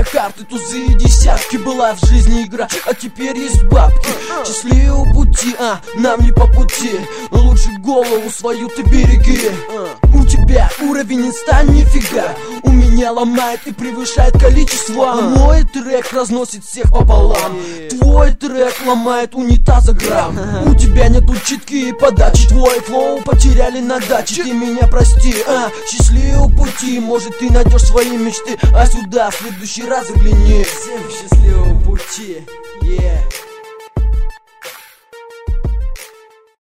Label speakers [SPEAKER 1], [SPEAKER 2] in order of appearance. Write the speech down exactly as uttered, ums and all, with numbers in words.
[SPEAKER 1] карты, тузы и десятки. Была в жизни игра, а теперь есть бабки. Счастливого пути, а нам не по пути. Лучше голову свою ты береги. У тебя уровень инста нифига, у меня ломает и превышает количество. Мой трек разносит всех пополам, твой трек ломает унитаза грамм. У тебя нету читки и подачи, твой флоу потеряли на даче. Ты меня прости, а, счастливого пути. Может ты найдешь свои мечты, а сюда в следующий раз загляни. Всем счастливого пути, yeah.